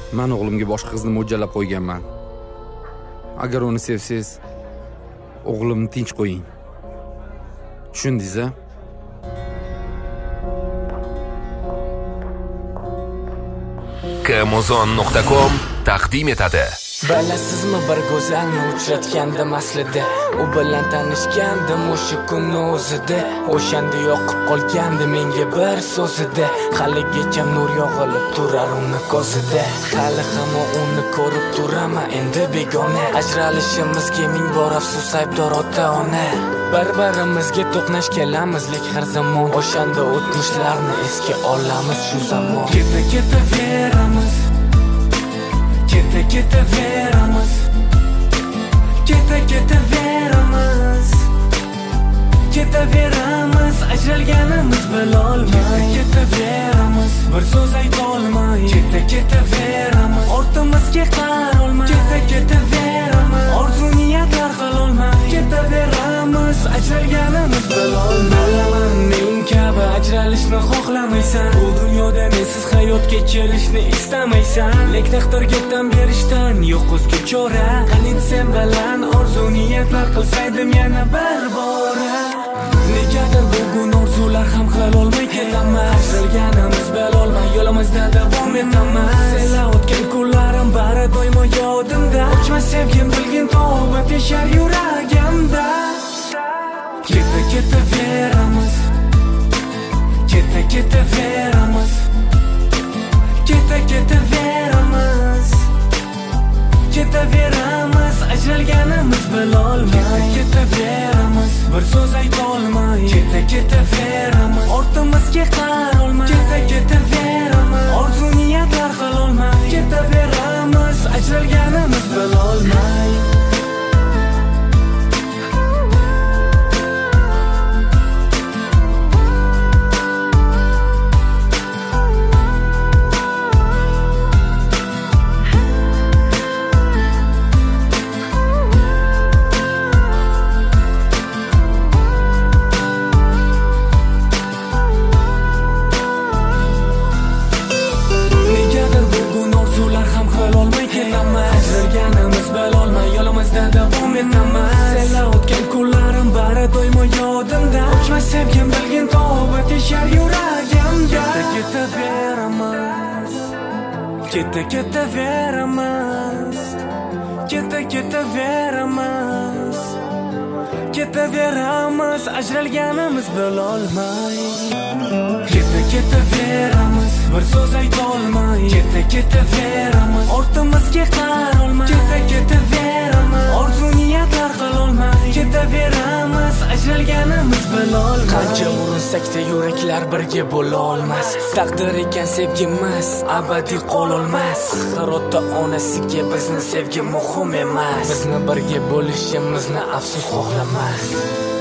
Men o'g'limga boshqa qizni mo'ljallab qo'yganman. Agar uni sevsangiz, o'g'limni tinch qo'ying. Tushundingiz-a? Kamozon.com taqdim etadi. Bilasizmi, bir go'zalni uchratgandim aslida. U bilan tanishgandim o'sha kunni o'zida. O'shanda yoqib qolgandi menga bir so'zida. Haligacha nur yog'ilib turar uni ko'zida. Hali hamon uni ko'rib turaman endi begona. Ajralishimizga ming bor afsus aybdor ota-ona. Bir-birimizga to'qnash kelamizlik har zamon. O'shanda o'tmishlarni esga olamiz shu zamon. Ketaveramiz. Ketaveramiz. Ketaveramiz. Ketaveramiz. Ajralganimiz bilolmay. Ketaveramiz. Bir so'z aytolmay. Ketaveramiz. Ortimizga qarolmay. Ketaveramiz. Orzu niyatlar qilolmay. Ketaveramiz. Ajralganimiz bilolmay. Men kabi ajralishni xohlamaysan. Bu dunyoda mensiz hayot kechirishni istamaysan. Lek taqdirga tan berishdan yo'q o'zga chora. Qani sen bilan orzu niyatlar qilsaydim yana bir bora. Negadir bugun orzular ham qilolmay ketaman. Ajralganimiz bilolmay yo'limizda davom etaman. Senlar o'tgan kunlarim bari doimo yodimda. Ochma sevgim bilgin tavba teshar yuragimda. Ketaveramiz. Ketaveramiz. Ketaveramiz. Ketaveramiz. Ajralganimiz bilolmay. Ketaveramiz. Bir so'z aytolmay. Ketaveramiz. Ortimizga qarolmay. Ketaveramiz. Orzu niyatlar qilolmay. Ketaveramiz. Ajralganimiz bilolmay. Senlar o'tgan kunlarim bari doimo yodimda. Ochma sevgim bilgin tavba teshar yuragimda. Ketaveramiz. Ketaveramiz. Ketaveramiz. Ketaveramiz. Ajralganimiz bilolmay. Ketaveramiz. Bir so'z aytolmay. Ketaveramiz. Ortimizga qarolmay. Ketaveramiz. Orzu niyatlar qilolmay. Ketaveramiz. Ajralganimiz bilolmay. Qancha urinsak-da yuraklar birga bo'la olmas. Taqdir ekan sevgimiz abadiy qololmas. Axir ota-onasiga bizni sevgi muhim emas. Bizni birga bo'lishimizni afsus xohlamas.